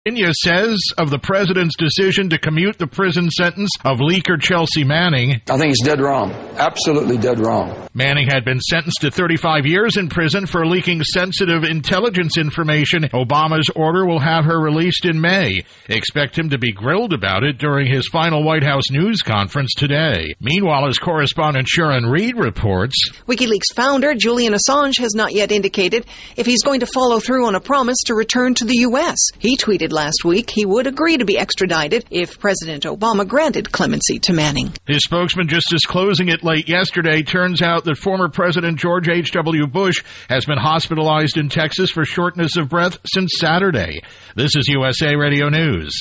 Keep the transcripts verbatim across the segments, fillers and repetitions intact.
Virginia says of the president's decision to commute the prison sentence of leaker Chelsea Manning. I think it's dead wrong. Absolutely dead wrong. Manning had been sentenced to thirty-five years in prison for leaking sensitive intelligence information. Obama's order will have her released in May. Expect him to be grilled about it during his final White House news conference today. Meanwhile, as correspondent Sharon Reed reports, WikiLeaks founder Julian Assange has not yet indicated if he's going to follow through on a promise to return to the U S. He tweeted last week he would agree to be extradited if President Obama granted clemency to Manning. His spokesman just disclosing it late yesterday. Turns out that former President George H W. Bush has been hospitalized in Texas for shortness of breath since Saturday. This is U S A Radio News.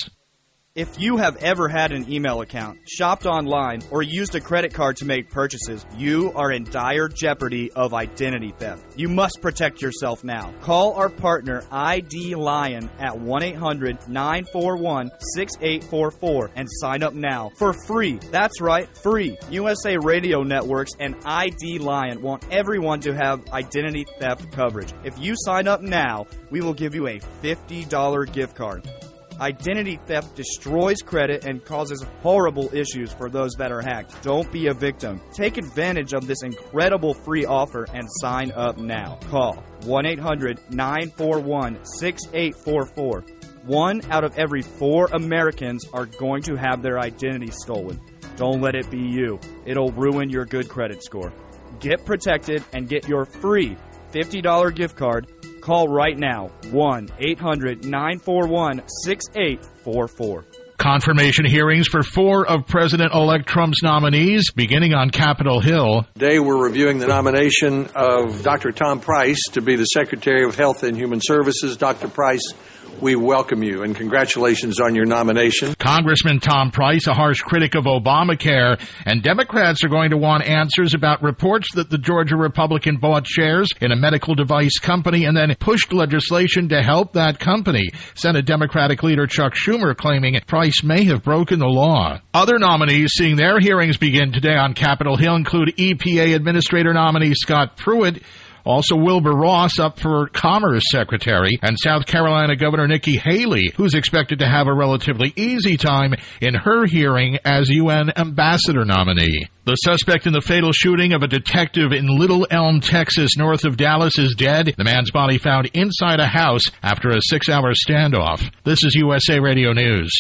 If you have ever had an email account, shopped online, or used a credit card to make purchases, you are in dire jeopardy of identity theft. You must protect yourself now. Call our partner I D Lion at one eight hundred nine four one six eight four four and sign up now for free. That's right, free. U S A Radio Networks and I D Lion want everyone to have identity theft coverage. If you sign up now, we will give you a fifty dollars gift card. Identity theft destroys credit and causes horrible issues for those that are hacked. Don't be a victim. Take advantage of this incredible free offer and sign up now. Call one eight hundred nine four one six eight four four. One out of every four Americans are going to have their identity stolen. Don't let it be you. It'll ruin your good credit score. Get protected and get your free fifty dollars gift card. Call right now, one eight hundred nine four one six eight four four. Confirmation hearings for four of President-elect Trump's nominees beginning on Capitol Hill. Today we're reviewing the nomination of Doctor Tom Price to be the Secretary of Health and Human Services. Doctor Price, we welcome you and congratulations on your nomination. Congressman Tom Price, a harsh critic of Obamacare, and Democrats are going to want answers about reports that the Georgia Republican bought shares in a medical device company and then pushed legislation to help that company. Senate Democratic leader Chuck Schumer claiming Price may have broken the law. Other nominees seeing their hearings begin today on Capitol Hill include E P A Administrator nominee Scott Pruitt, also Wilbur Ross up for Commerce Secretary, and South Carolina Governor Nikki Haley, who's expected to have a relatively easy time in her hearing as U N Ambassador nominee. The suspect in the fatal shooting of a detective in Little Elm, Texas, north of Dallas, is dead. The man's body found inside a house after a six-hour standoff. This is U S A Radio News.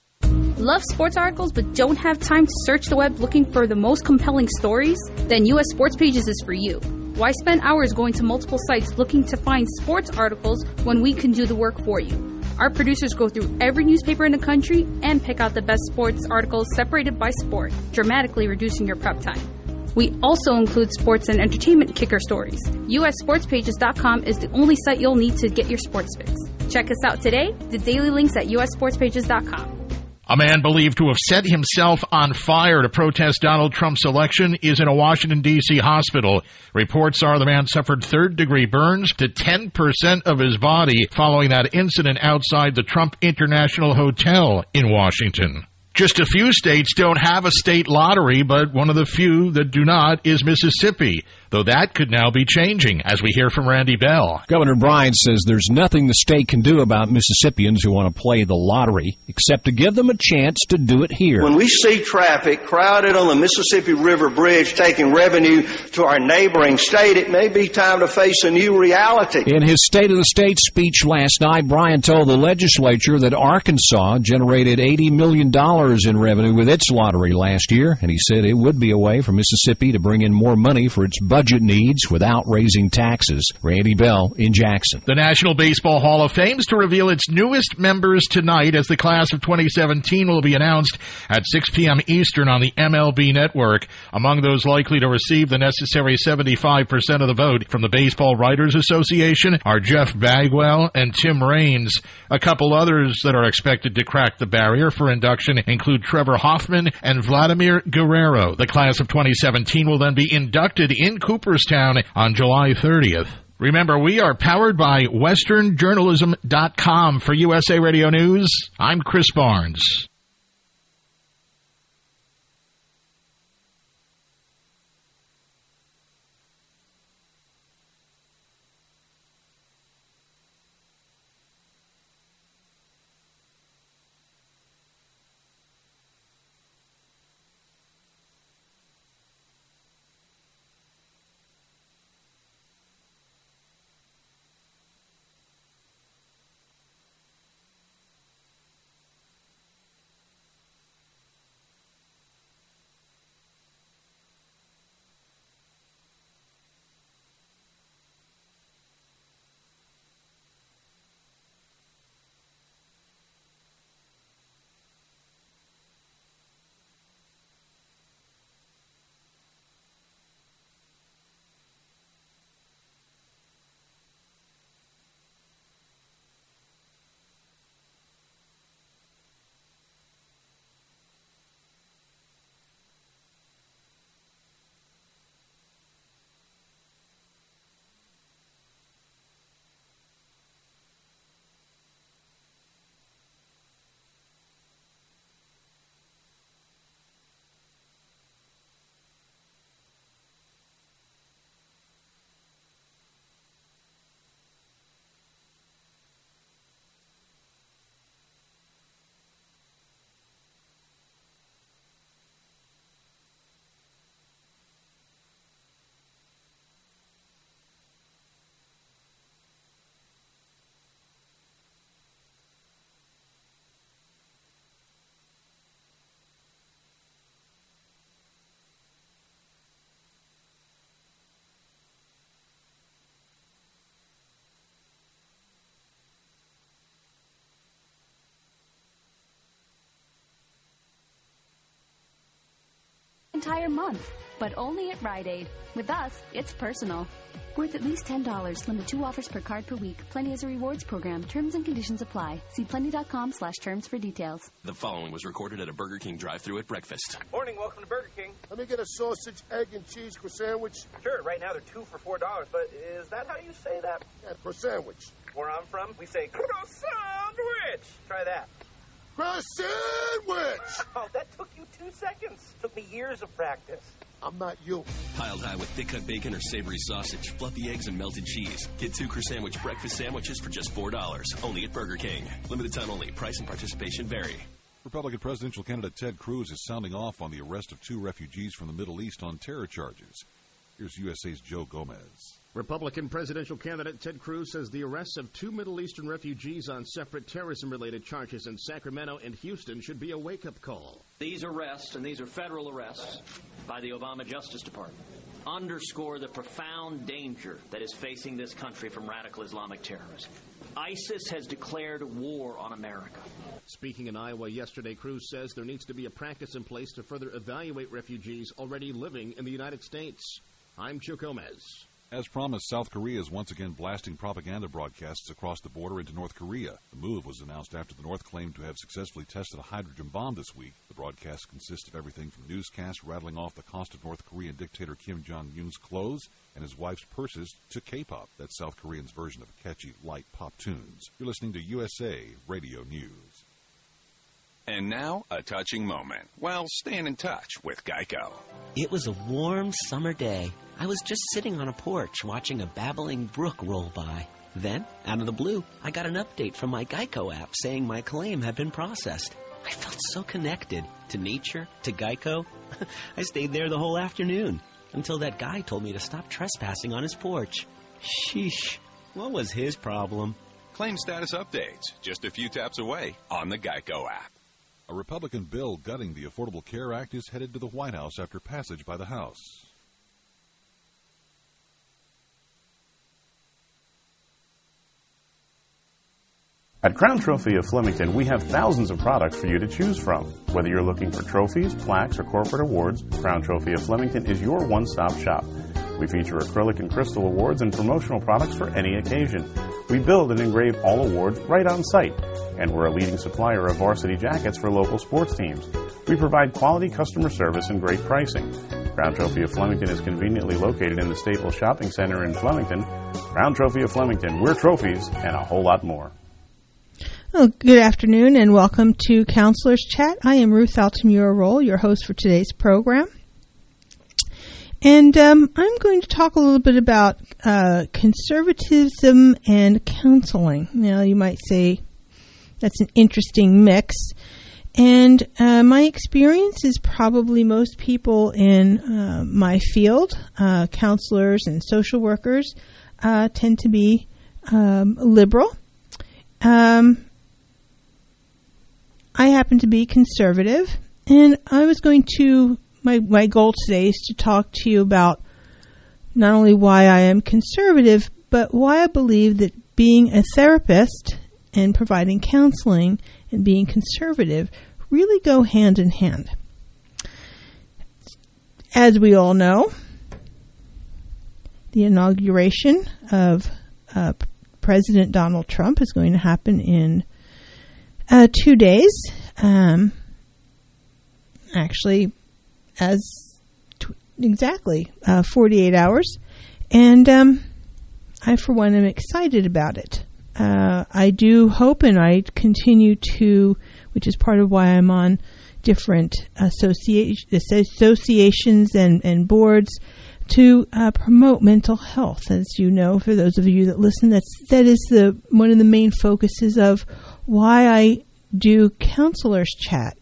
Love sports articles but don't have time to search the web looking for the most compelling stories? Then U S Sports Pages is for you. Why spend hours going to multiple sites looking to find sports articles when we can do the work for you? Our producers go through every newspaper in the country and pick out the best sports articles separated by sport, dramatically reducing your prep time. We also include sports and entertainment kicker stories. U S sports pages dot com is the only site you'll need to get your sports fix. Check us out today. The daily links at U S sports pages dot com. A man believed to have set himself on fire to protest Donald Trump's election is in a Washington, D C hospital. Reports are the man suffered third-degree burns to ten percent of his body following that incident outside the Trump International Hotel in Washington. Just a few states don't have a state lottery, but one of the few that do not is Mississippi, though that could now be changing, as we hear from Randy Bell. Governor Bryant says there's nothing the state can do about Mississippians who want to play the lottery, except to give them a chance to do it here. When we see traffic crowded on the Mississippi River Bridge taking revenue to our neighboring state, it may be time to face a new reality. In his State of the State speech last night, Bryant told the legislature that Arkansas generated eighty million dollars in revenue with its lottery last year, and he said it would be a way for Mississippi to bring in more money for its budget needs without raising taxes. Randy Bell in Jackson. The National Baseball Hall of Fame is to reveal its newest members tonight, as the class of twenty seventeen will be announced at six p.m. Eastern on the M L B Network. Among those likely to receive the necessary seventy-five percent of the vote from the Baseball Writers Association are Jeff Bagwell and Tim Raines. A couple others that are expected to crack the barrier for induction include Trevor Hoffman and Vladimir Guerrero. The class of twenty seventeen will then be inducted in Cooperstown on July thirtieth. Remember, we are powered by Western Journalism dot com. For U S A Radio News, I'm Chris Barnes. entire month. But only at Rite Aid. With us, it's personal. Worth at least ten dollars. Limit two offers per card per week. Plenty is a rewards program. Terms and conditions apply. See plenty.com slash terms for details. The following was recorded at a Burger King drive-thru at breakfast. Morning, welcome to Burger King. Let me get a sausage, egg, and cheese croissant. Sure, right now they're two for four dollars, but is that how you say that? Yeah, croissant. Where I'm from, we say croissant. Try that. Croissant. Oh, that took you two seconds. Took me years of practice. I'm not you. Piled high with thick-cut bacon or savory sausage, fluffy eggs, and melted cheese. Get two croissant breakfast sandwiches for just four dollars. Only at Burger King. Limited time only. Price and participation vary. Republican presidential candidate Ted Cruz is sounding off on the arrest of two refugees from the Middle East on terror charges. Here's U S A's Joe Gomez. Republican presidential candidate Ted Cruz says the arrests of two Middle Eastern refugees on separate terrorism-related charges in Sacramento and Houston should be a wake-up call. These arrests, and these are federal arrests by the Obama Justice Department, underscore the profound danger that is facing this country from radical Islamic terrorism. ISIS has declared war on America. Speaking in Iowa yesterday, Cruz says there needs to be a practice in place to further evaluate refugees already living in the United States. I'm Joe Gomez. As promised, South Korea is once again blasting propaganda broadcasts across the border into North Korea. The move was announced after the North claimed to have successfully tested a hydrogen bomb this week. The broadcasts consist of everything from newscasts rattling off the cost of North Korean dictator Kim Jong-un's clothes and his wife's purses to K-pop, that's South Koreans' version of catchy, light pop tunes. You're listening to U S A Radio News. And now, a touching moment. Well, staying in touch with Geico. It was a warm summer day. I was just sitting on a porch watching a babbling brook roll by. Then, out of the blue, I got an update from my Geico app saying my claim had been processed. I felt so connected to nature, to Geico. I stayed there the whole afternoon until that guy told me to stop trespassing on his porch. Sheesh, what was his problem? Claim status updates, just a few taps away on the Geico app. A Republican bill gutting the Affordable Care Act is headed to the White House after passage by the House. At Crown Trophy of Flemington, we have thousands of products for you to choose from. Whether you're looking for trophies, plaques, or corporate awards, Crown Trophy of Flemington is your one-stop shop. We feature acrylic and crystal awards and promotional products for any occasion. We build and engrave all awards right on site, and we're a leading supplier of varsity jackets for local sports teams. We provide quality customer service and great pricing. Crown Trophy of Flemington is conveniently located in the Staples Shopping Center in Flemington. Crown Trophy of Flemington, we're trophies and a whole lot more. Well, good afternoon and welcome to Counselor's Chat. I am Ruth Altamura-Roll, your host for today's program. And um, I'm going to talk a little bit about uh, conservatism and counseling. Now, you might say that's an interesting mix. And uh, my experience is probably most people in uh, my field, uh, counselors and social workers, uh, tend to be um, liberal. Um, I happen to be conservative, and I was going to, my, my goal today is to talk to you about not only why I am conservative, but why I believe that being a therapist and providing counseling and being conservative really go hand in hand. As we all know, the inauguration of uh, President Donald Trump is going to happen in uh, two days. Um, actually, as t- exactly uh, forty-eight hours. And um, I, for one, am excited about it. Uh, I do hope, and I continue to, which is part of why I'm on different associ- associations and, and boards, to uh, promote mental health. As you know, for those of you that listen, that's that is the one of the main focuses of why I do Counselor's Chat.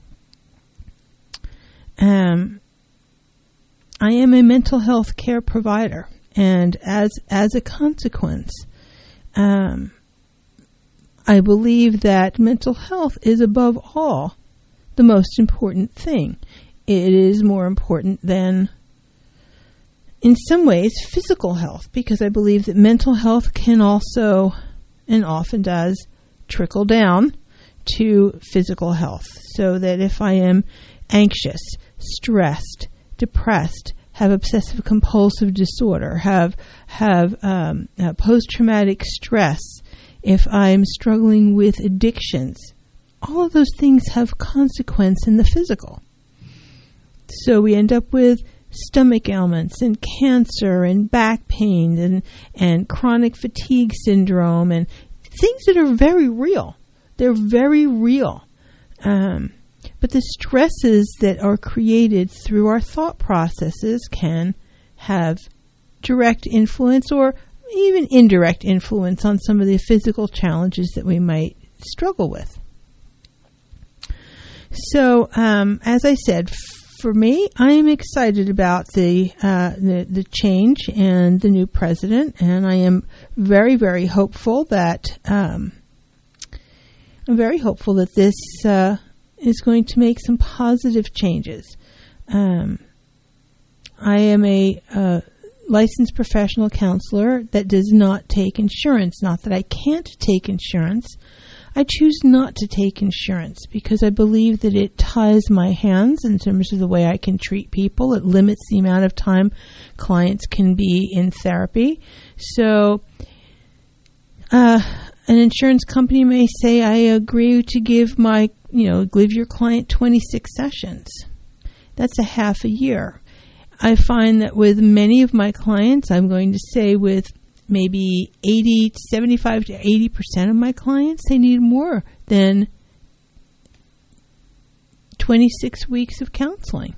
Um, I am a mental health care provider, and as as a consequence, um, I believe that mental health is above all the most important thing. It is more important than, in some ways, physical health, because I believe that mental health can also, and often does, trickle down to physical health. So that if I am anxious, stressed, depressed, have obsessive compulsive disorder, have have um, uh, post-traumatic stress, if I'm struggling with addictions, all of those things have consequence in the physical. So we end up with stomach ailments and cancer and back pain and, and chronic fatigue syndrome and things that are very real. They're very real. Um, but the stresses that are created through our thought processes can have direct influence or even indirect influence on some of the physical challenges that we might struggle with. So, um, as I said, for me, I am excited about the, uh, the the change and the new president, and I am very, very hopeful that um, I'm very hopeful that this uh, is going to make some positive changes. Um, I am a uh, licensed professional counselor that does not take insurance. Not that I can't take insurance. I choose not to take insurance because I believe that it ties my hands in terms of the way I can treat people. It limits the amount of time clients can be in therapy. So uh, an insurance company may say, I agree to give my, you know, give your client twenty-six sessions. That's a half a year. I find that with many of my clients, I'm going to say with maybe eighty, seventy-five to eighty percent of my clients, they need more than twenty-six weeks of counseling.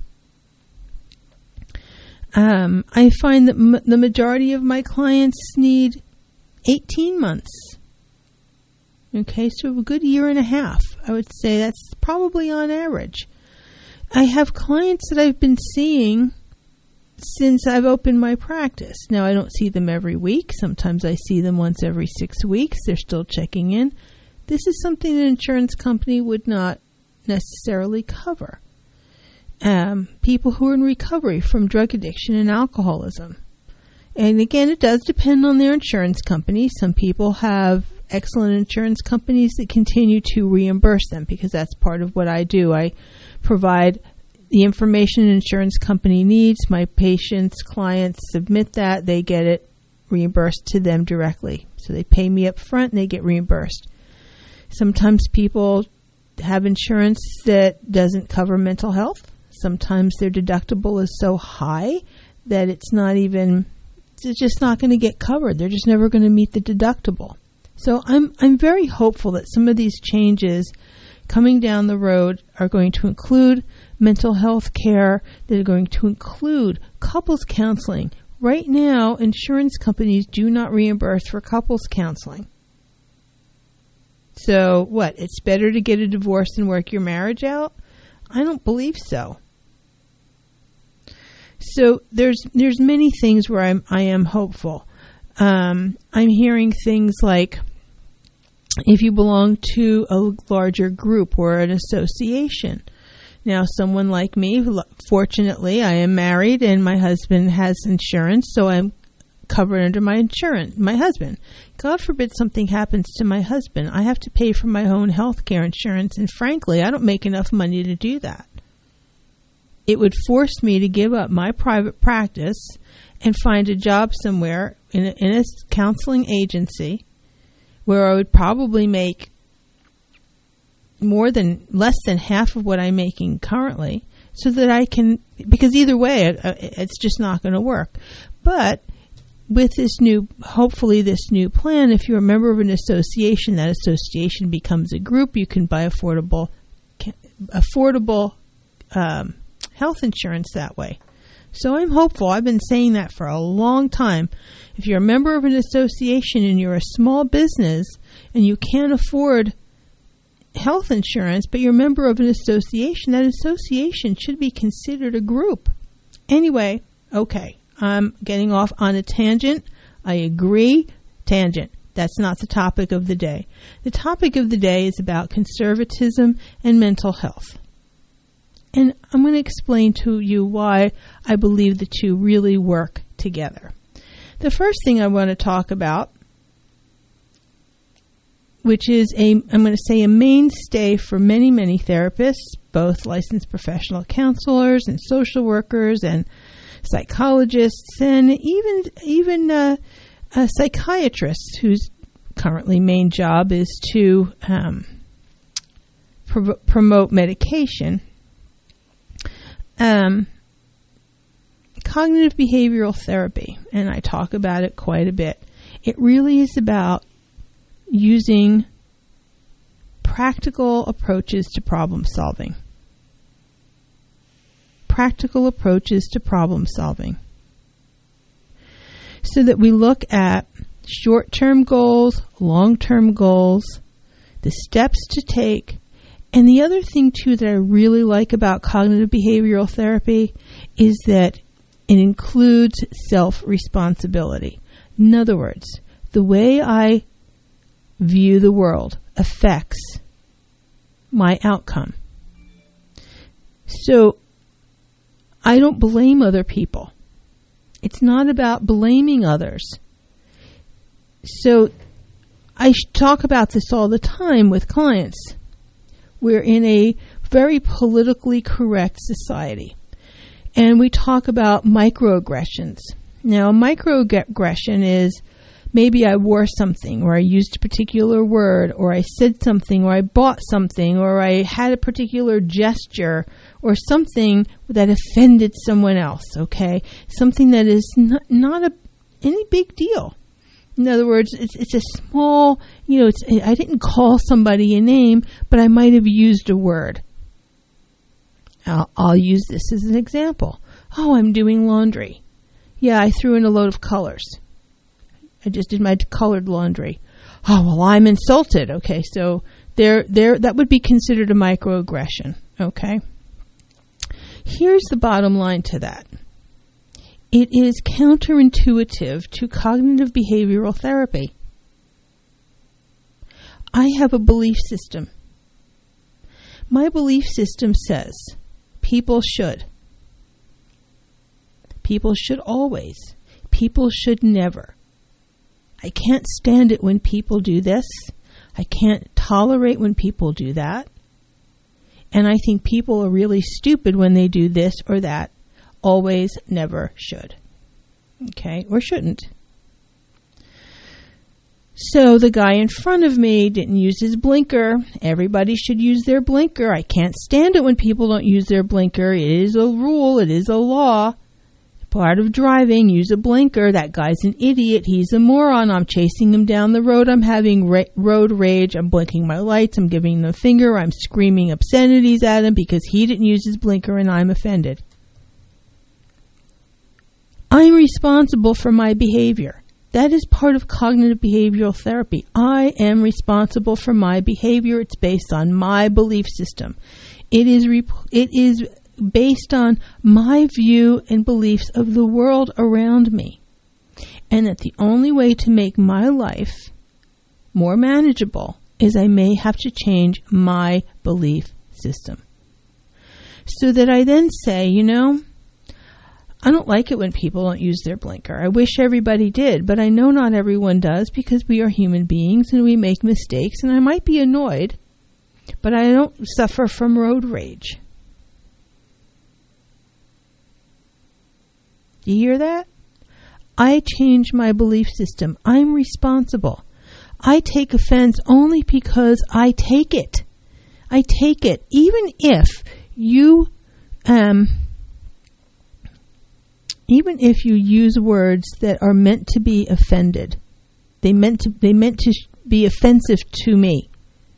Um, I find that m- the majority of my clients need eighteen months. Okay, so a good year and a half. I would say that's probably on average. I have clients that I've been seeing since I've opened my practice. Now, I don't see them every week. Sometimes I see them once every six weeks. They're still checking in. This is something an insurance company would not necessarily cover. Um, people who are in recovery from drug addiction and alcoholism. And again, it does depend on their insurance company. Some people have excellent insurance companies that continue to reimburse them because that's part of what I do. I provide the information an insurance company needs. My patients, clients submit that. They get it reimbursed to them directly. So they pay me up front and they get reimbursed. Sometimes people have insurance that doesn't cover mental health. Sometimes their deductible is so high that it's not even, it's just not going to get covered. They're just never going to meet the deductible. So I'm I'm very hopeful that some of these changes coming down the road are going to include mental health care, that are going to include couples counseling. Right now, insurance companies do not reimburse for couples counseling. So what? It's better to get a divorce than work your marriage out? I don't believe so. So there's there's many things where I'm I am hopeful. Um, I'm hearing things like, if you belong to a larger group or an association. Now, someone like me, fortunately, I am married and my husband has insurance, so I'm covered under my insurance, my husband. God forbid something happens to my husband. I have to pay for my own health care insurance, and frankly, I don't make enough money to do that. It would force me to give up my private practice and find a job somewhere in a, in a counseling agency where I would probably make more than, less than half of what I'm making currently, so that I can, because either way, it, it's just not going to work. But with this new, hopefully this new plan, if you're a member of an association, that association becomes a group, you can buy affordable, affordable um, health insurance that way. So I'm hopeful. I've been saying that for a long time. If you're a member of an association and you're a small business and you can't afford health insurance, but you're a member of an association, that association should be considered a group. Anyway, okay, I'm getting off on a tangent. I agree. Tangent. That's not the topic of the day. The topic of the day is about conservatism and mental health. And I'm going to explain to you why I believe the two really work together. The first thing I want to talk about which is a, I'm going to say, a mainstay for many, many therapists, both licensed professional counselors and social workers and psychologists and even even uh, uh, psychiatrists whose currently main job is to um, pro- promote medication. Um, cognitive behavioral therapy, and I talk about it quite a bit. It really is about using practical approaches to problem solving. Practical approaches to problem solving. So that we look at short-term goals, long-term goals, the steps to take. And the other thing, too, that I really like about cognitive behavioral therapy is that it includes self-responsibility. In other words, the way I view the world affects my outcome. So I don't blame other people. It's not about blaming others. So I talk about this all the time with clients. We're in a very politically correct society. And we talk about microaggressions. Now, microaggression is maybe I wore something, or I used a particular word, or I said something, or I bought something, or I had a particular gesture, or something that offended someone else, okay? Something that is not, not a, any big deal. In other words, it's, it's a small, you know, it's, I didn't call somebody a name, but I might have used a word. I'll, I'll use this as an example. Oh, I'm doing laundry. Yeah, I threw in a load of colors. I just did my colored laundry. Oh, well, I'm insulted. Okay, so there, there, that would be considered a microaggression. Okay. Here's the bottom line to that. It is counterintuitive to cognitive behavioral therapy. I have a belief system. My belief system says people should. People should always. People should never. I can't stand it when people do this. I can't tolerate when people do that. And I think people are really stupid when they do this or that. Always, never, should. Okay, or shouldn't. So the guy in front of me didn't use his blinker. Everybody should use their blinker. I can't stand it when people don't use their blinker. It is a rule. It is a law. Part of driving, use a blinker. That guy's an idiot. He's a moron. I'm chasing him down the road. I'm having ra- road rage. I'm blinking my lights. I'm giving him the finger. I'm screaming obscenities at him because he didn't use his blinker and I'm offended. I'm responsible for my behavior. That is part of cognitive behavioral therapy. I am responsible for my behavior. It's based on my belief system. It is rep- it is based on my view and beliefs of the world around me. And that the only way to make my life more manageable is I may have to change my belief system. So that I then say, you know, I don't like it when people don't use their blinker. I wish everybody did, but I know not everyone does because we are human beings and we make mistakes, and I might be annoyed, but I don't suffer from road rage. Do you hear that? I change my belief system. I'm responsible. I take offense only because I take it. I take it. Even if you, um, even if you use words that are meant to be offended, they meant to, they meant to be offensive to me.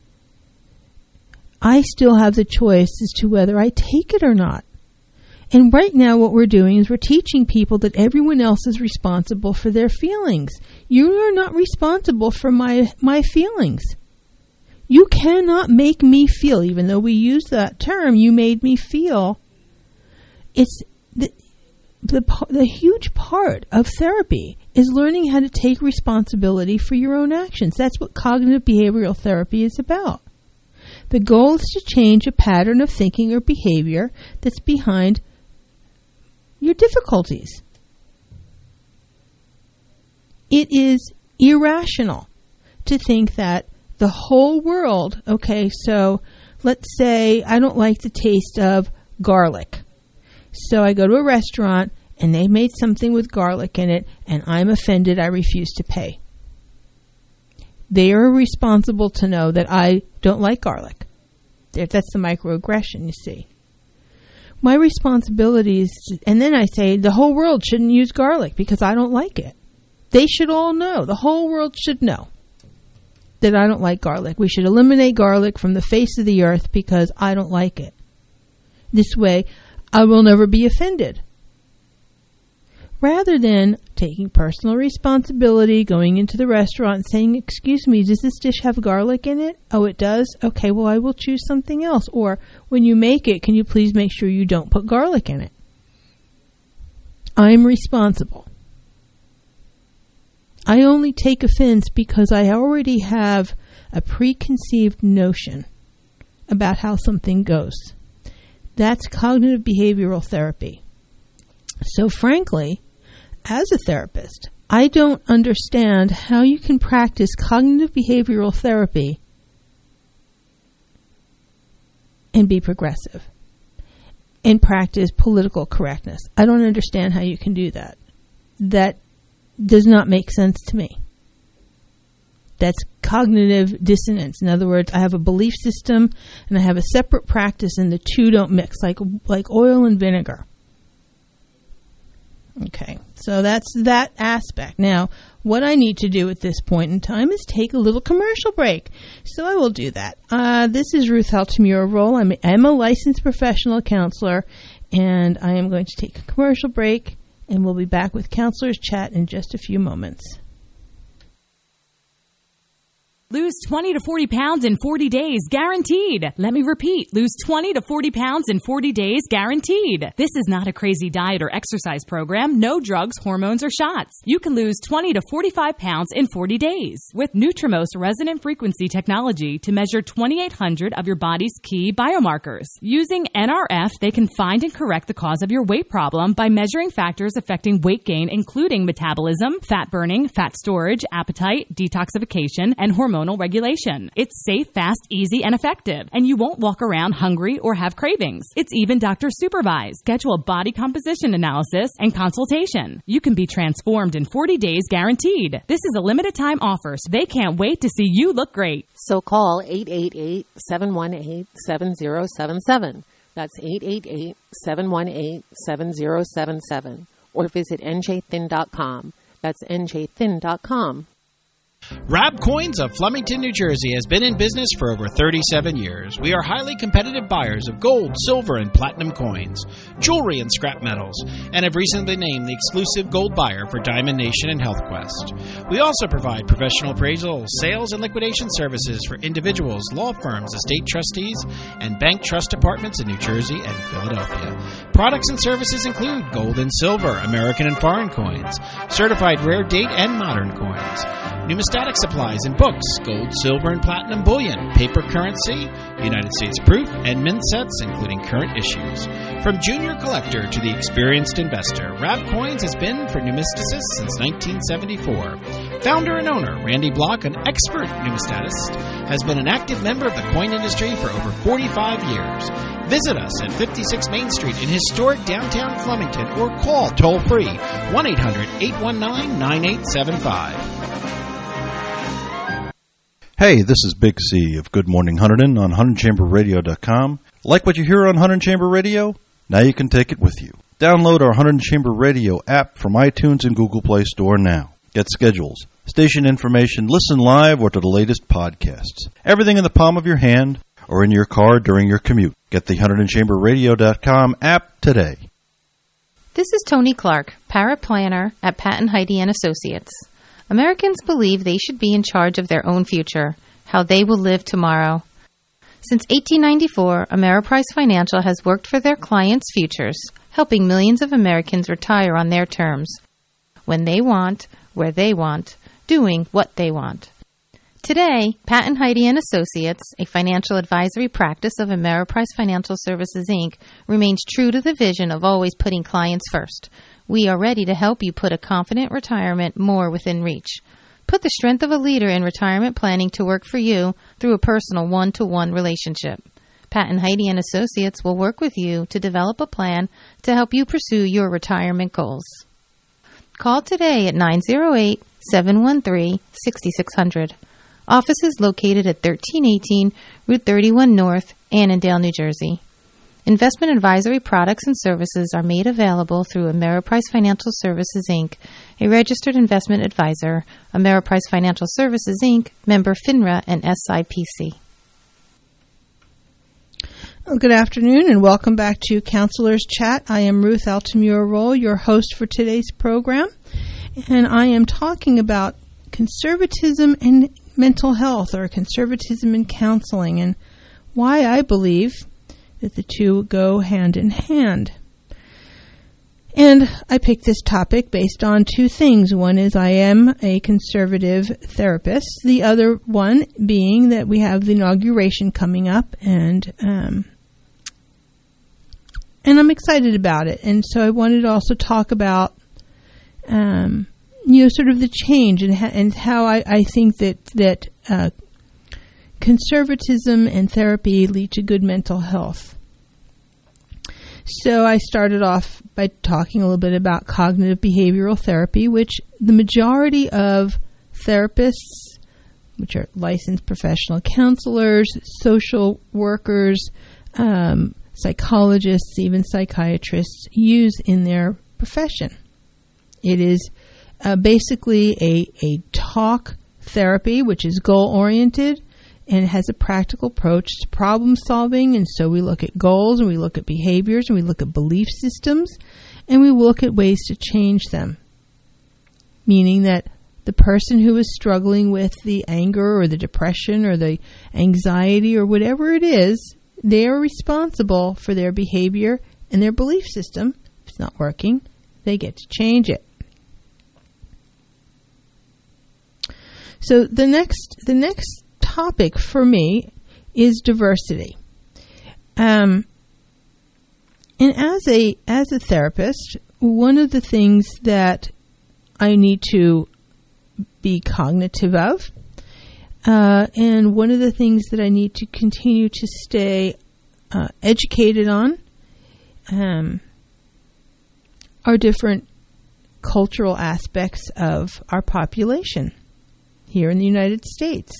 I still have the choice as to whether I take it or not. And right now what we're doing is we're teaching people that everyone else is responsible for their feelings. You are not responsible for my, my feelings. You cannot make me feel, even though we use that term, you made me feel. It's the, the, the huge part of therapy is learning how to take responsibility for your own actions. That's what cognitive behavioral therapy is about. The goal is to change a pattern of thinking or behavior that's behind your difficulties. It is irrational to think that the whole world, okay, so let's say I don't like the taste of garlic. So I go to a restaurant and they made something with garlic in it and I'm offended, I refuse to pay. They are responsible to know that I don't like garlic. That's the microaggression, you see. My responsibility is, and then I say the whole world shouldn't use garlic because I don't like it. They should all know. The whole world should know that I don't like garlic. We should eliminate garlic from the face of the earth because I don't like it. This way, I will never be offended. Rather than taking personal responsibility, going into the restaurant and saying, excuse me, does this dish have garlic in it? Oh, it does? Okay, well, I will choose something else. Or, when you make it, can you please make sure you don't put garlic in it? I'm responsible. I only take offense because I already have a preconceived notion about how something goes. That's cognitive behavioral therapy. So frankly, as a therapist, I don't understand how you can practice cognitive behavioral therapy and be progressive and practice political correctness. I don't understand how you can do that. That does not make sense to me. That's cognitive dissonance. In other words, I have a belief system and I have a separate practice and the two don't mix, like like oil and vinegar. Okay, so that's that aspect. Now, what I need to do at this point in time is take a little commercial break. So I will do that. Uh, this is Ruth Altamura Roll. I'm, I'm a licensed professional counselor, and I am going to take a commercial break, and we'll be back with Counselor's Chat in just a few moments. Lose twenty to forty pounds in forty days, guaranteed. Let me repeat, lose twenty to forty pounds in forty days, guaranteed. This is not a crazy diet or exercise program. No drugs, hormones, or shots. You can lose twenty to forty-five pounds in forty days with Nutrimost resonant frequency technology to measure twenty-eight hundred of your body's key biomarkers. Using N R F, they can find and correct the cause of your weight problem by measuring factors affecting weight gain, including metabolism, fat burning, fat storage, appetite, detoxification, and hormone regulation. It's safe, fast, easy, and effective, and you won't walk around hungry or have cravings. It's even doctor supervised. Schedule a body composition analysis and consultation. You can be transformed in forty days, guaranteed. This is a limited time offer, so they can't wait to see you look great. So call eight eight eight, seven one eight, seven zero seven seven. That's eight eight eight, seven one eight, seven zero seven seven. Or visit N J thin dot com. That's N J thin dot com. Rab Coins of Flemington, New Jersey has been in business for over thirty-seven years. We are highly competitive buyers of gold, silver, and platinum coins, jewelry, and scrap metals, and have recently been named the exclusive gold buyer for Diamond Nation and HealthQuest. We also provide professional appraisal, sales, and liquidation services for individuals, law firms, estate trustees, and bank trust departments in New Jersey and Philadelphia. Products and services include gold and silver, American and foreign coins, certified rare date and modern coins, numismatic supplies and books, gold, silver, and platinum bullion, paper currency, United States proof, and mint sets, including current issues. From junior collector to the experienced investor, Rab Coins has been for numismaticists since nineteen seventy-four. Founder and owner Randy Block, an expert numismatist, has been an active member of the coin industry for over forty-five years. Visit us at fifty-six Main Street in historic downtown Flemington or call toll-free one eight hundred, eight one nine, nine eight seven five. Hey, this is Big C of Good Morning Hunterdon on Hunterdon Chamber Radio dot com. Like what you hear on Hunterdon Chamber Radio? Now you can take it with you. Download our Hunterdon Chamber Radio app from iTunes and Google Play Store now. Get schedules, station information, listen live, or to the latest podcasts. Everything in the palm of your hand or in your car during your commute. Get the Hunterdon Chamber Radio dot com app today. This is Tony Clark, paraplanner at Pat and Heidi and Associates. Americans believe they should be in charge of their own future, how they will live tomorrow. Since eighteen ninety-four, Ameriprise Financial has worked for their clients' futures, helping millions of Americans retire on their terms, when they want, where they want, doing what they want. Today, Pat and Heidi and Associates, a financial advisory practice of Ameriprise Financial Services, Incorporated, remains true to the vision of always putting clients first. We are ready to help you put a confident retirement more within reach. Put the strength of a leader in retirement planning to work for you through a personal one-to-one relationship. Pat and Heidi and Associates will work with you to develop a plan to help you pursue your retirement goals. Call today at nine oh eight, seven one three, six six zero zero. Office is located at thirteen eighteen Route thirty-one North, Annandale, New Jersey. Investment advisory products and services are made available through Ameriprise Financial Services, Incorporated, a registered investment advisor. Ameriprise Financial Services, Incorporated, member FINRA and S I P C. Well, good afternoon and welcome back to Counselor's Chat. I am Ruth Altamura-Roll, your host for today's program, and I am talking about conservatism and mental health, or conservatism in counseling, and why I believe that the two go hand in hand. And I picked this topic based on two things. One is I am a conservative therapist. The other one being that we have the inauguration coming up, and um, and I'm excited about it. And so I wanted to also talk about um, you know, sort of the change and, ha- and how I, I think that that uh, conservatism and therapy lead to good mental health. So I started off by talking a little bit about cognitive behavioral therapy, which the majority of therapists, which are licensed professional counselors, social workers, um, psychologists, even psychiatrists, use in their profession. It is uh, basically a, a talk therapy, which is goal-oriented, and it has a practical approach to problem solving. And so we look at goals, and we look at behaviors, and we look at belief systems, and we look at ways to change them. Meaning that the person who is struggling with the anger or the depression or the anxiety or whatever it is, they are responsible for their behavior and their belief system. If it's not working, they get to change it. So the next, the next topic for me is diversity. Um, and as a as a therapist, one of the things that I need to be cognitive of, uh, and one of the things that I need to continue to stay uh, educated on, um, are different cultural aspects of our population here in the United States.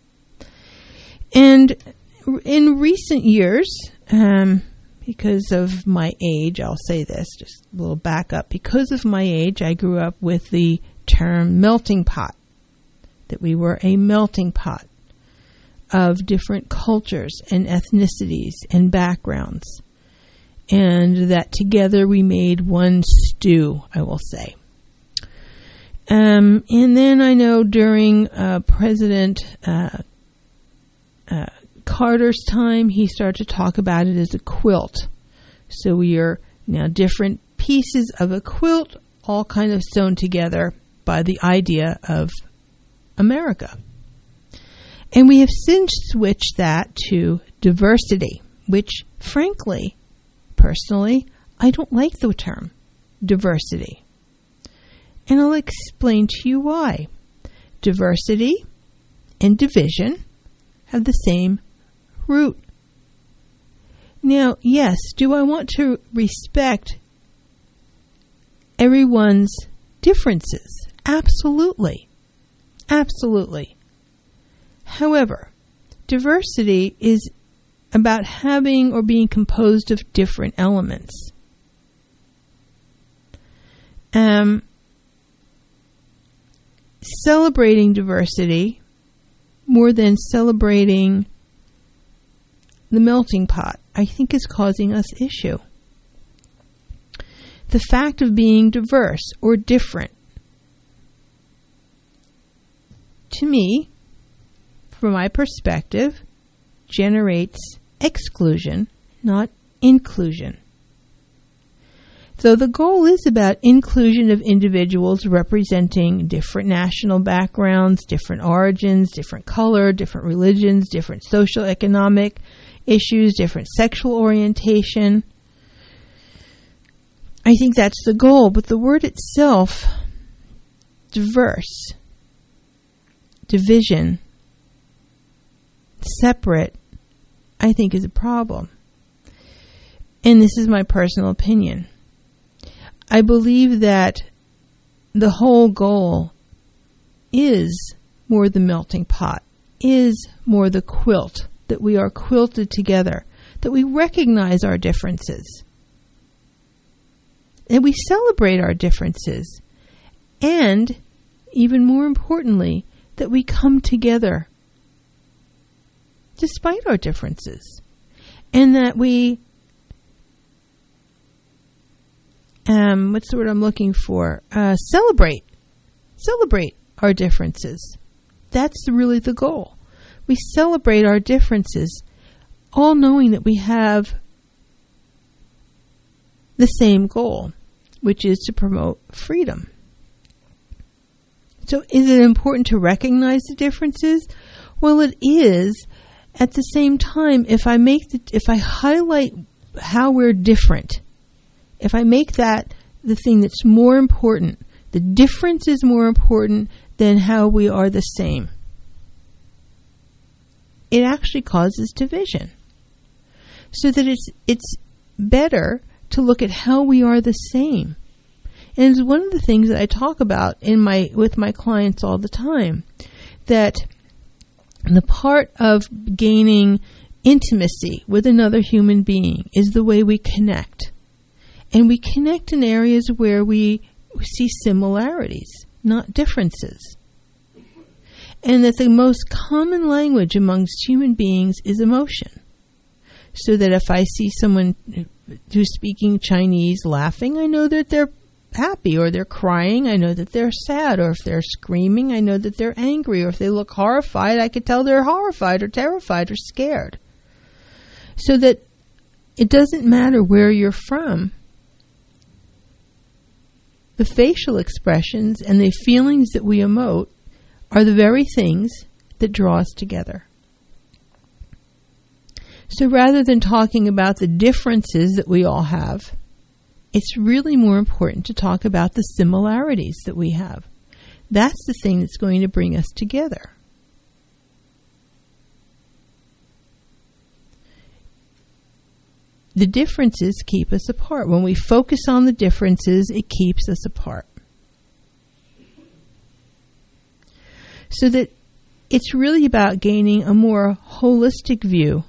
And in recent years, um, because of my age, I'll say this, just a little back up. Because of my age, I grew up with the term melting pot, that we were a melting pot of different cultures and ethnicities and backgrounds, and that together we made one stew, I will say. Um, and then I know during uh, President uh, uh, Carter's time, he started to talk about it as a quilt. So we are now different pieces of a quilt, all kind of sewn together by the idea of America. And we have since switched that to diversity, which, frankly, personally, I don't like the term diversity. And I'll explain to you why. Diversity and division have the same root. Now, yes, do I want to respect everyone's differences? Absolutely. Absolutely. However, diversity is about having or being composed of different elements. Um, celebrating diversity more than celebrating the melting pot, I think, is causing us issue. The fact of being diverse or different, to me, from my perspective, generates exclusion, not inclusion. So the goal is about inclusion of individuals representing different national backgrounds, different origins, different color, different religions, different social economic issues, different sexual orientation. I think that's the goal, but the word itself, diverse, division, separate, I think is a problem. And this is my personal opinion. I believe that the whole goal is more the melting pot, is more the quilt, that we are quilted together, that we recognize our differences, and we celebrate our differences, and even more importantly, that we come together despite our differences, and that we, um, what's the word I'm looking for? Uh, celebrate, celebrate our differences. That's really the goal. We celebrate our differences, all knowing that we have the same goal, which is to promote freedom. So is it important to recognize the differences? Well, it is. At the same time, if I make the, if I highlight how we're different, if I make that the thing that's more important, the difference is more important than how we are the same, it actually causes division. So that it's it's better to look at how we are the same. And it's one of the things that I talk about in my with my clients all the time, that the part of gaining intimacy with another human being is the way we connect. And we connect in areas where we see similarities, not differences. And that the most common language amongst human beings is emotion. So that if I see someone who's speaking Chinese laughing, I know that they're happy, or they're crying, I know that they're sad, or if they're screaming, I know that they're angry, or if they look horrified, I could tell they're horrified or terrified or scared. So that it doesn't matter where you're from. The facial expressions and the feelings that we emote are the very things that draw us together. So rather than talking about the differences that we all have, it's really more important to talk about the similarities that we have. That's the thing that's going to bring us together. The differences keep us apart. When we focus on the differences, it keeps us apart. So that it's really about gaining a more holistic view,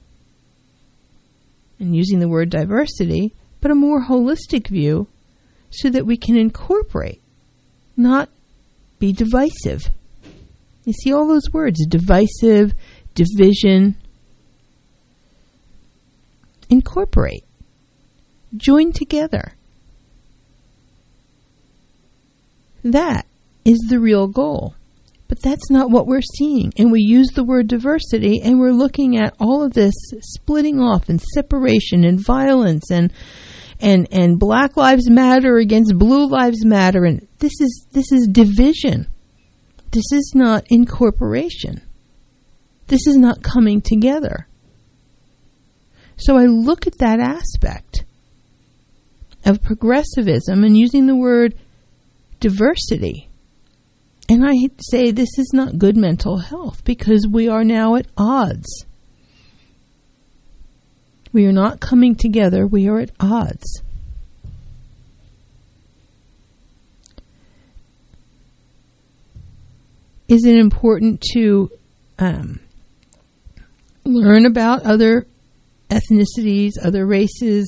and using the word diversity, but a more holistic view, so that we can incorporate, not be divisive. You see all those words, divisive, division. Incorporate. Join together. That is the real goal. But that's not what we're seeing. And we use the word diversity, and we're looking at all of this splitting off and separation and violence and and and Black Lives Matter against Blue Lives Matter, and this is this is division. This is not incorporation. This is not coming together. So I look at that aspect of progressivism and using the word diversity, and I say this is not good mental health, because we are now at odds. We are not coming together. We are at odds. Is it important to um, learn about other ethnicities, other races,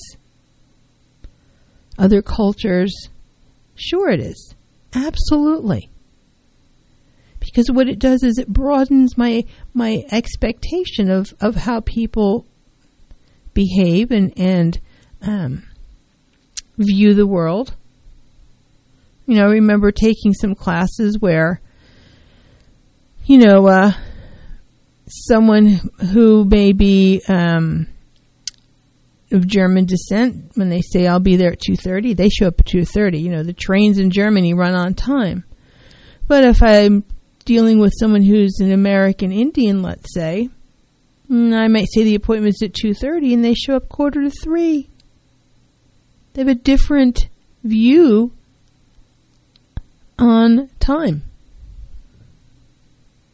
other cultures? Sure it is. Absolutely. Because what it does is it broadens my my expectation of, of how people behave and, and um, view the world. You know, I remember taking some classes where, you know, uh, someone who may be um, of German descent, when they say, I'll be there at two thirty, they show up at two thirty. You know, the trains in Germany run on time. But if I'm dealing with someone who's an American Indian, let's say, I might say the appointment's at two thirty, and they show up quarter to three. They have a different view on time.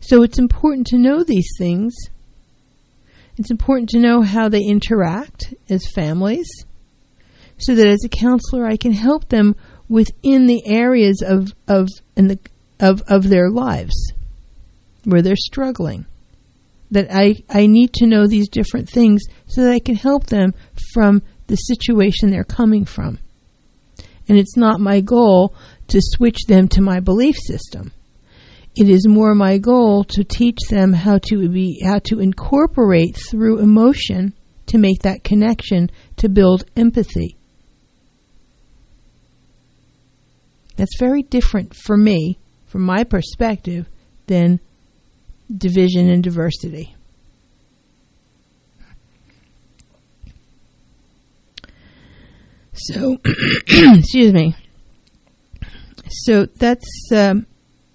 So it's important to know these things. It's important to know how they interact as families, so that as a counselor I can help them within the areas of of in the of, of their lives where they're struggling. That I, I need to know these different things so that I can help them from the situation they're coming from. And it's not my goal to switch them to my belief system. It is more my goal to teach them how to be how to incorporate through emotion to make that connection, to build empathy. That's very different for me, from my perspective, than division and diversity. So, excuse me. So that's um,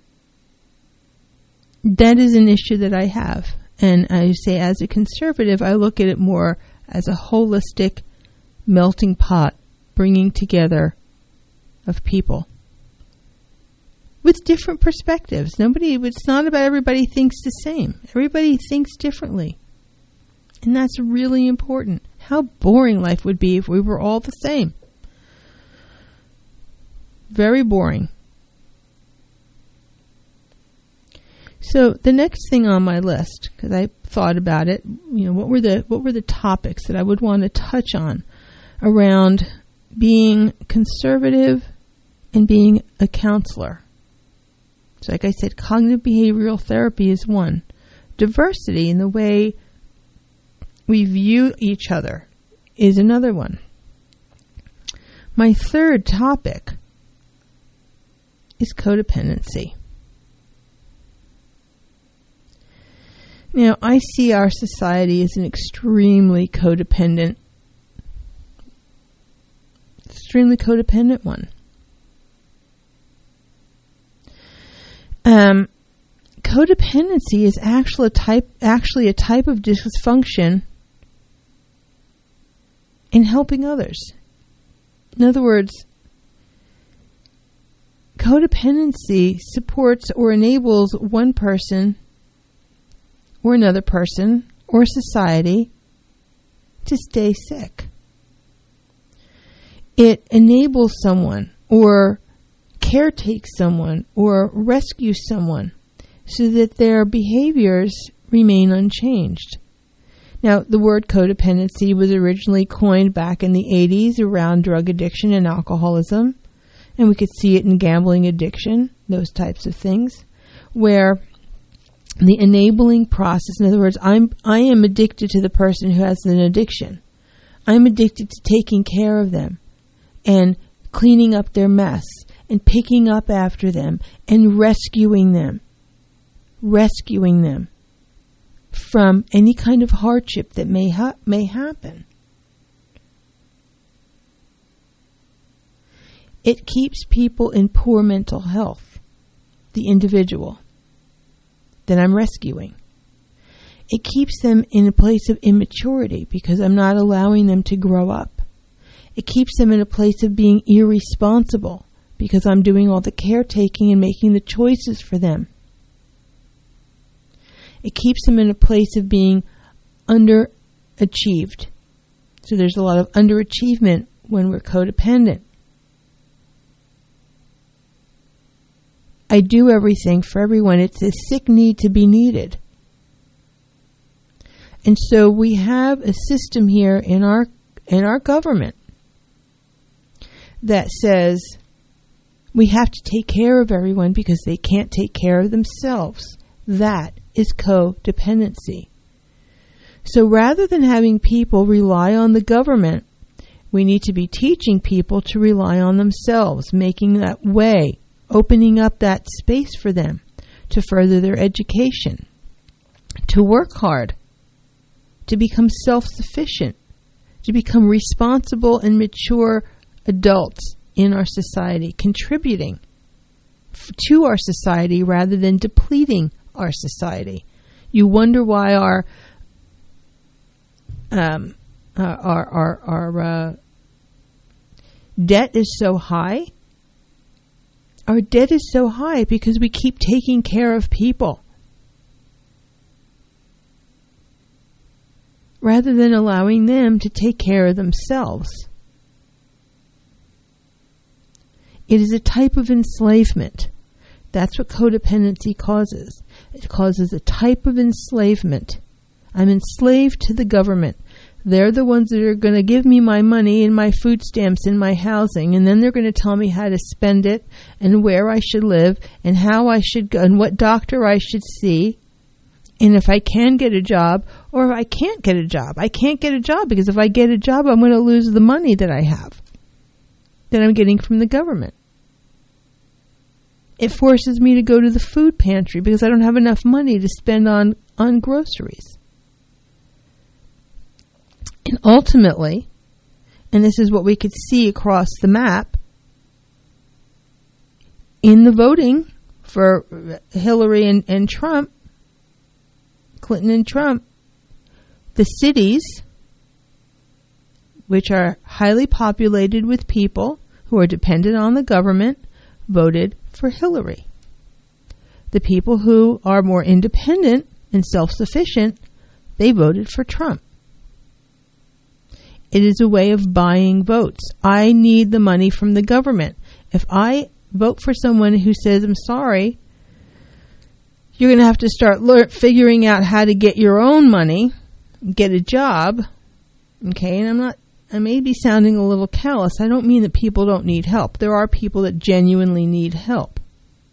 that is an issue that I have, and I say as a conservative, I look at it more as a holistic melting pot, bringing together of people with different perspectives. Nobody, it's not about everybody thinks the same. Everybody thinks differently. And that's really important. How boring life would be if we were all the same. Very boring. So the next thing on my list, because I thought about it, you know, what were the what were the topics that I would want to touch on around being conservative and being a counselor? So like I said, cognitive behavioral therapy is one. Diversity in the way we view each other is another one. My third topic is codependency. Now, I see our society as an extremely codependent, extremely codependent one. Um, codependency is actually a type, actually a type of dysfunction in helping others. In other words, codependency supports or enables one person or another person or society to stay sick. It enables someone or caretake someone or rescue someone so that their behaviors remain unchanged. Now, the word codependency was originally coined back in the eighties around drug addiction and alcoholism, and we could see it in gambling addiction, those types of things, where the enabling process, in other words, I'm I am addicted to the person who has an addiction. I'm addicted to taking care of them and cleaning up their mess and picking up after them and rescuing them, rescuing them from any kind of hardship that may ha- may happen. It keeps people in poor mental health, the individual that I'm rescuing. It keeps them in a place of immaturity because I'm not allowing them to grow up. It keeps them in a place of being irresponsible because I'm doing all the caretaking and making the choices for them. It keeps them in a place of being underachieved. So there's a lot of underachievement when we're codependent. I do everything for everyone. It's a sick need to be needed. And so we have a system here in our in our government that says we have to take care of everyone because they can't take care of themselves. That is codependency. So rather than having people rely on the government, we need to be teaching people to rely on themselves, making that way, opening up that space for them to further their education, to work hard, to become self-sufficient, to become responsible and mature adults in our society, contributing f- to our society rather than depleting our society. You wonder why our um, uh, our our, our uh, debt is so high. Our debt is so high because we keep taking care of people. rather than allowing them to take care of themselves. It is a type of enslavement. That's what codependency causes. It causes a type of enslavement. I'm enslaved to the government. They're the ones that are going to give me my money and my food stamps and my housing, and then they're going to tell me how to spend it and where I should live and how I should go and what doctor I should see, and if I can get a job or if I can't get a job. I can't get a job because if I get a job, I'm going to lose the money that I have, that I'm getting from the government. It forces me to go to the food pantry because I don't have enough money to spend on, on groceries. And ultimately, and this is what we could see across the map, in the voting for Hillary and, and Trump, Clinton and Trump, the cities, which are highly populated with people who are dependent on the government, voted for Hillary. The people who are more independent and self-sufficient, they voted for Trump. It is a way of buying votes. I need the money from the government. If I vote for someone who says, I'm sorry, you're going to have to start lear- figuring out how to get your own money, get a job, okay, and I'm not I may be sounding a little callous. I don't mean that people don't need help. There are people that genuinely need help.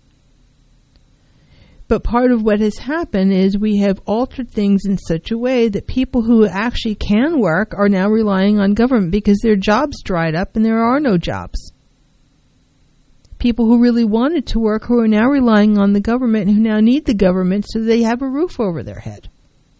But part of what has happened is we have altered things in such a way that people who actually can work are now relying on government because their jobs dried up and there are no jobs. People who really wanted to work who are now relying on the government, who now need the government so they have a roof over their head.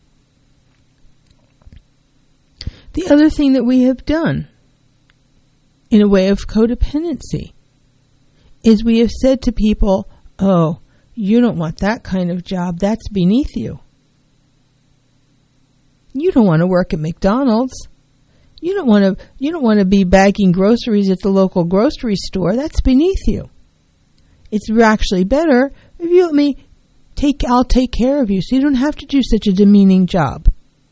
The other thing that we have done in a way of codependency is we have said to people, oh, you don't want that kind of job. That's beneath you. You don't want to work at McDonald's. You don't want to you don't want to be bagging groceries at the local grocery store. That's beneath you. It's actually better if you let me take I'll take care of you so you don't have to do such a demeaning job.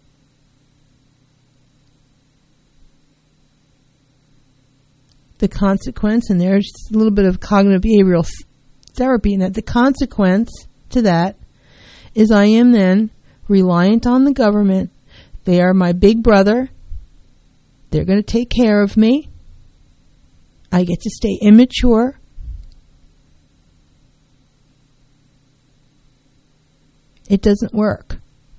The consequence, and there's a little bit of cognitive behavioral therapy in that, the consequence to that is I am then reliant on the government. They are my big brother. They're going to take care of me. I get to stay immature. It doesn't work.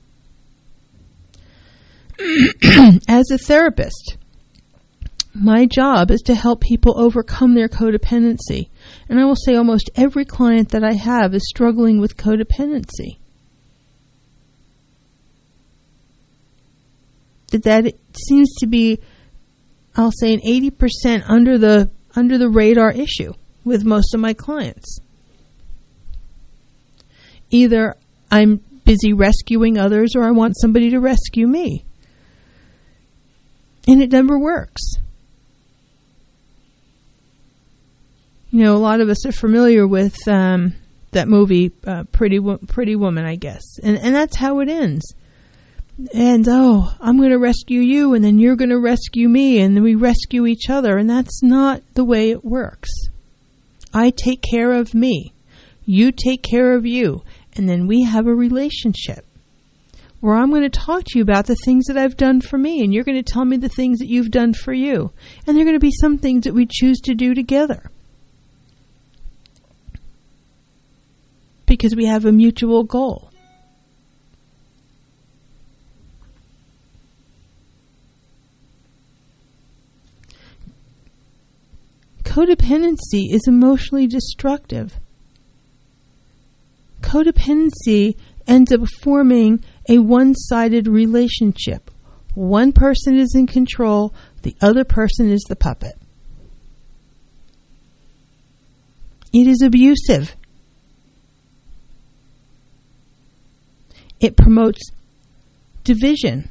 As a therapist, my job is to help people overcome their codependency. And I will say almost every client that I have is struggling with codependency. That that seems to be, I'll say, an eighty percent under the under the radar issue with most of my clients. Either I'm busy rescuing others or I want somebody to rescue me. And it never works. You know, a lot of us are familiar with um, that movie, uh, Pretty Wo- Pretty Woman, I guess. And and that's how it ends. And, oh, I'm going to rescue you, and then you're going to rescue me, and then we rescue each other. And that's not the way it works. I take care of me. You take care of you. And then we have a relationship where I'm going to talk to you about the things that I've done for me, and you're going to tell me the things that you've done for you. And there are going to be some things that we choose to do together. Because we have a mutual goal. Codependency is emotionally destructive. Codependency ends up forming a one-sided relationship. One person is in control, the other person is the puppet. It is abusive. It promotes division.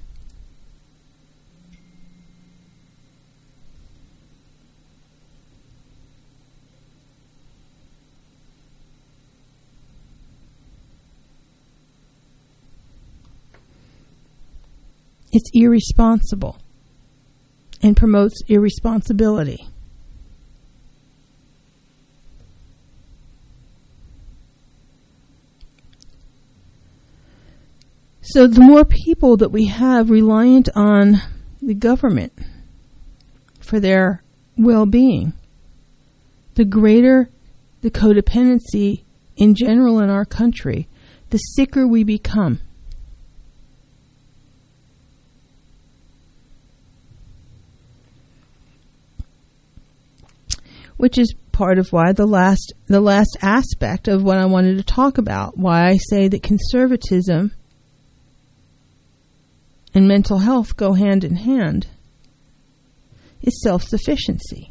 It's irresponsible and promotes irresponsibility. So the more people that we have reliant on the government for their well-being, the greater the codependency in general in our country, the sicker we become. Which is part of why the last the last aspect of what I wanted to talk about, why I say that conservatism and mental health go hand in hand, is self-sufficiency.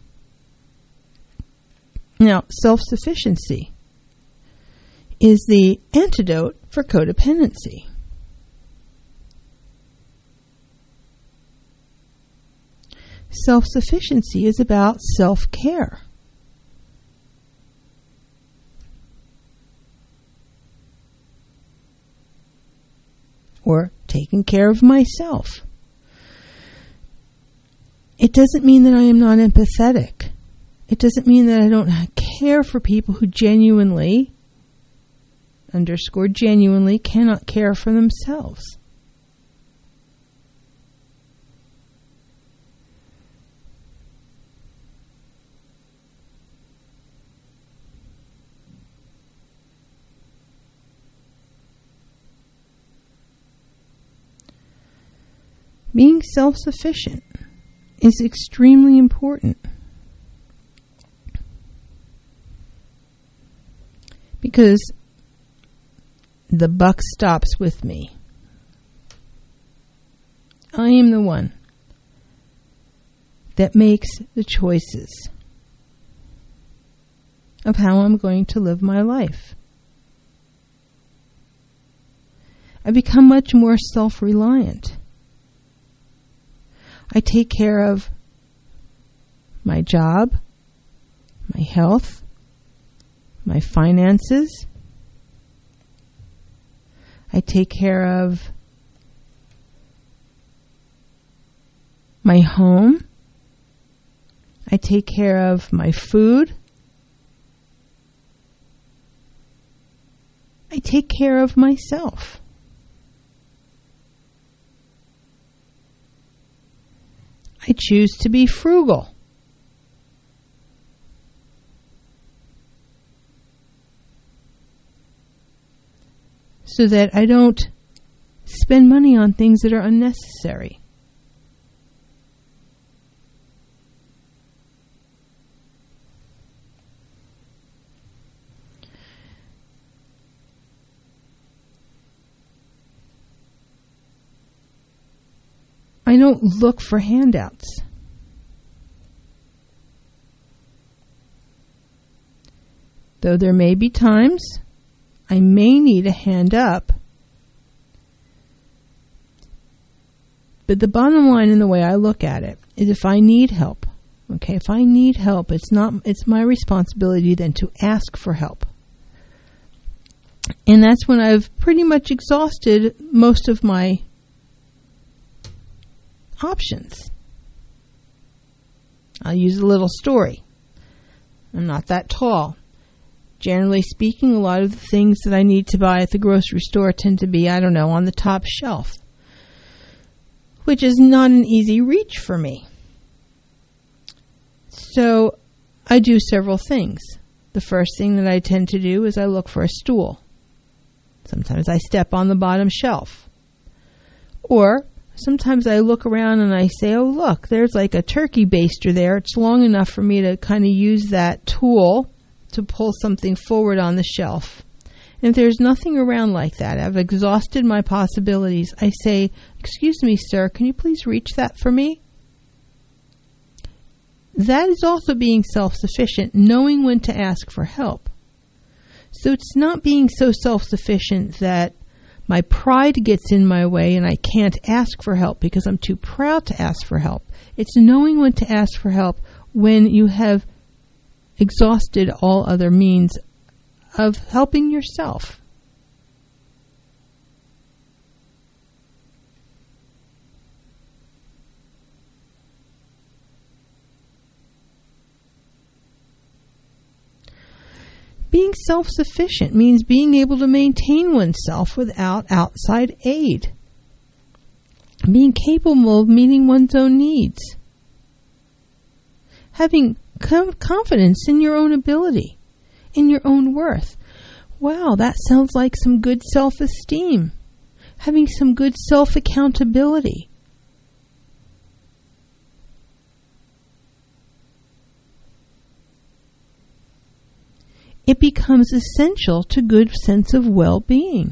Now, self-sufficiency is the antidote for codependency. Self-sufficiency is about self-care. Or taking care of myself. It doesn't mean that I am not empathetic. It doesn't mean that I don't care for people who genuinely, underscore genuinely, cannot care for themselves. Being self-sufficient is extremely important because the buck stops with me. I am the one that makes the choices of how I'm going to live my life. I become much more self-reliant. I take care of my job, my health, my finances. I take care of my home. I take care of my food. I take care of myself. I choose to be frugal. So that I don't spend money on things that are unnecessary. I don't look for handouts. Though there may be times I may need a hand up. But the bottom line in the way I look at it is if I need help, okay, if I need help, it's not, it's my responsibility then to ask for help. And that's when I've pretty much exhausted most of my options. I'll use a little story. I'm not that tall. Generally speaking, a lot of the things that I need to buy at the grocery store tend to be, I don't know, on the top shelf, which is not an easy reach for me. So I do several things. The first thing that I tend to do is I look for a stool. Sometimes I step on the bottom shelf. Or sometimes I look around and I say, oh, look, there's like a turkey baster there. It's long enough for me to kind of use that tool to pull something forward on the shelf. And if there's nothing around like that, I've exhausted my possibilities, I say, excuse me, sir, can you please reach that for me? That is also being self-sufficient, knowing when to ask for help. So it's not being so self-sufficient that my pride gets in my way and I can't ask for help because I'm too proud to ask for help. It's knowing when to ask for help when you have exhausted all other means of helping yourself. Being self-sufficient means being able to maintain oneself without outside aid. Being capable of meeting one's own needs. Having com- confidence in your own ability, in your own worth. Wow, that sounds like some good self-esteem. Having some good self-accountability. It becomes essential to good sense of well-being.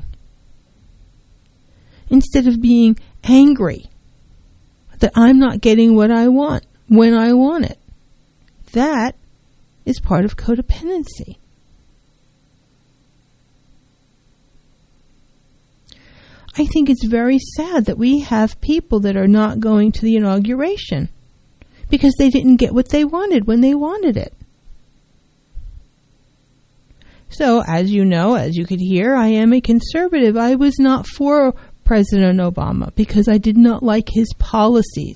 Instead of being angry that I'm not getting what I want when I want it. That is part of codependency. I think it's very sad that we have people that are not going to the inauguration because they didn't get what they wanted when they wanted it. So, as you know, as you could hear, I am a conservative. I was not for President Obama because I did not like his policies.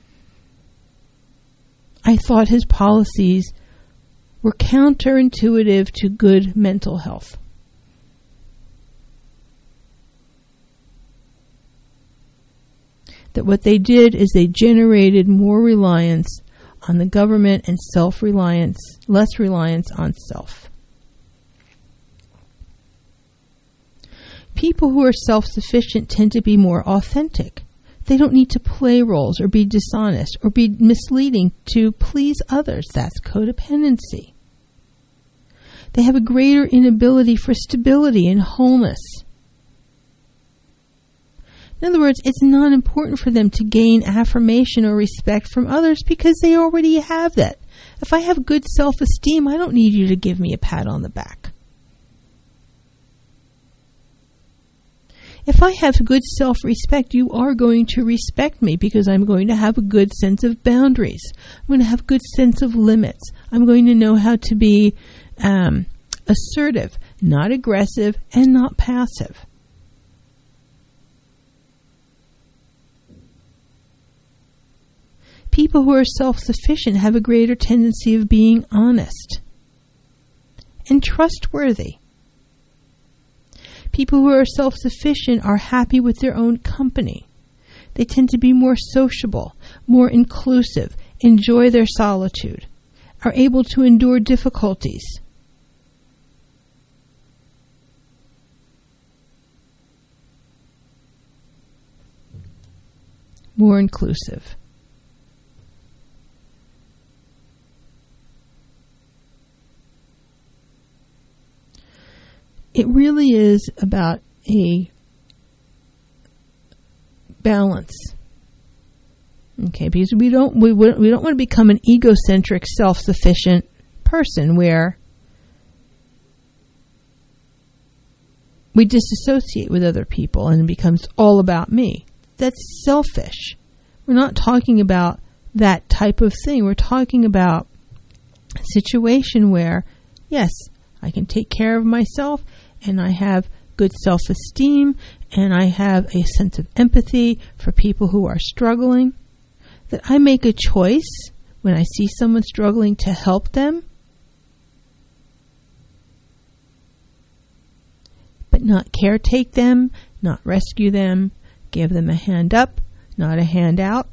I thought his policies were counterintuitive to good mental health. That what they did is they generated more reliance on the government and self-reliance, less reliance on self. People who are self-sufficient tend to be more authentic. They don't need to play roles or be dishonest or be misleading to please others. That's codependency. They have a greater inability for stability and wholeness. In other words, it's not important for them to gain affirmation or respect from others because they already have that. If I have good self-esteem, I don't need you to give me a pat on the back. If I have good self-respect, you are going to respect me because I'm going to have a good sense of boundaries. I'm going to have a good sense of limits. I'm going to know how to be um, assertive, not aggressive, and not passive. People who are self-sufficient have a greater tendency of being honest and trustworthy. People who are self-sufficient are happy with their own company. They tend to be more sociable, more inclusive, enjoy their solitude, are able to endure difficulties. More inclusive. It really is about a balance, okay? Because we don't we we don't want to become an egocentric, self-sufficient person where we disassociate with other people and it becomes all about me. That's selfish. We're not talking about that type of thing. We're talking about a situation where, yes, I can take care of myself. And I have good self-esteem, and I have a sense of empathy for people who are struggling. That I make a choice when I see someone struggling to help them, but not caretake them, not rescue them, give them a hand up, not a hand out.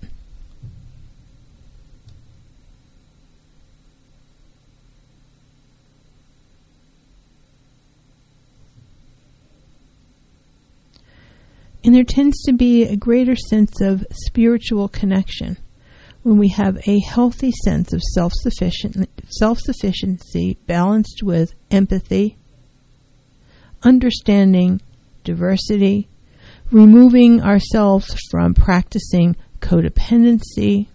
And there tends to be a greater sense of spiritual connection when we have a healthy sense of self-sufficient, self-sufficiency balanced with empathy, understanding diversity, removing ourselves from practicing codependency,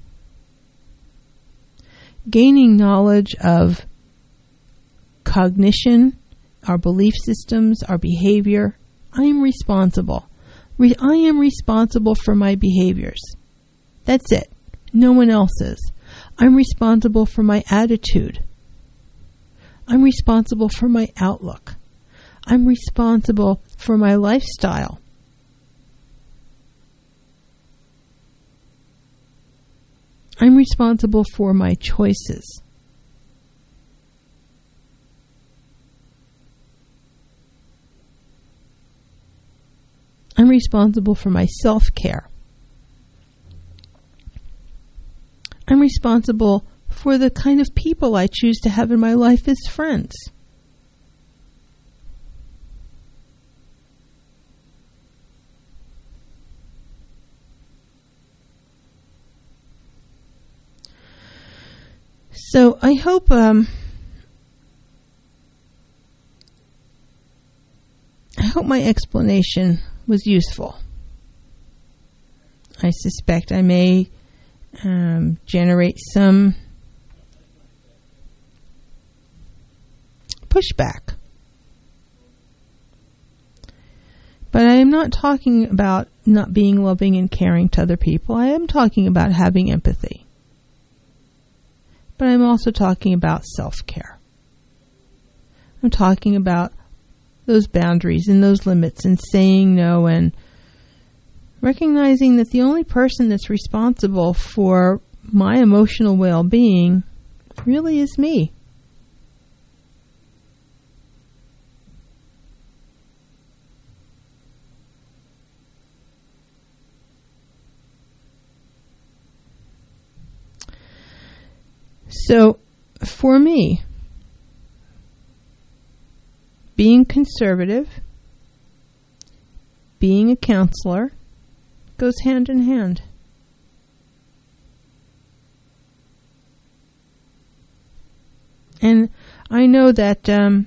gaining knowledge of cognition, our belief systems, our behavior. I am responsible. Re- I am responsible for my behaviors. That's it. No one else is. I'm responsible for my attitude. I'm responsible for my outlook. I'm responsible for my lifestyle. I'm responsible for my choices. responsible for my self-care. I'm responsible for the kind of people I choose to have in my life as friends. So I hope um, I hope my explanation was useful. I suspect I may um, generate some pushback. But I am not talking about not being loving and caring to other people. I am talking about having empathy. But I'm also talking about self-care. I'm talking about those boundaries and those limits and saying no and recognizing that the only person that's responsible for my emotional well-being really is me. So, for me, being conservative, being a counselor, goes hand in hand. And I know that um,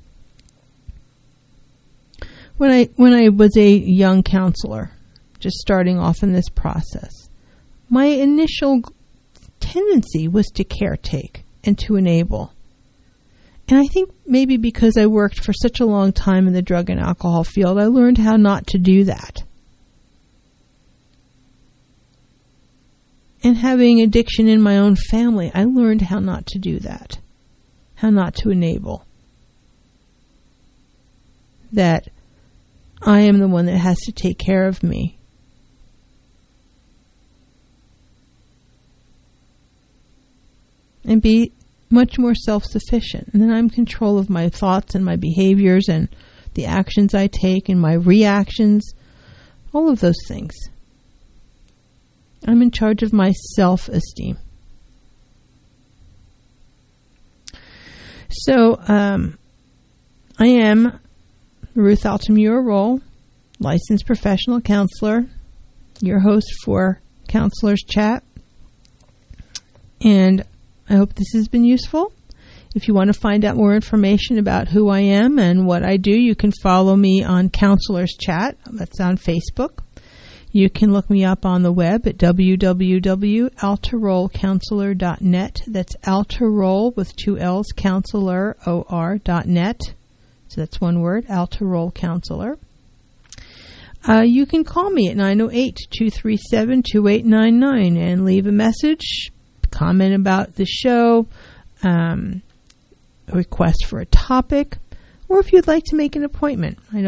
when I when I was a young counselor, just starting off in this process, my initial tendency was to caretake and to enable. And I think maybe because I worked for such a long time in the drug and alcohol field, I learned how not to do that. And having addiction in my own family, I learned how not to do that, how not to enable. That I am the one that has to take care of me. And be much more self-sufficient. And then I'm in control of my thoughts and my behaviors and the actions I take and my reactions, all of those things. I'm in charge of my self-esteem. So, um, I am Ruth Altamura-Roll, licensed professional counselor, your host for Counselors Chat. And I hope this has been useful. If you want to find out more information about who I am and what I do, you can follow me on Counselors Chat. That's on Facebook. You can look me up on the web at w w w dot altaroll counselor dot net. That's Altaroll with two L's, counselor, O R, dot net. So that's one word, Altaroll Counselor. Uh, you can call me at nine oh eight, two three seven, two eight nine nine and leave a message. Comment about the show, um, a request for a topic, or if you'd like to make an appointment. I don't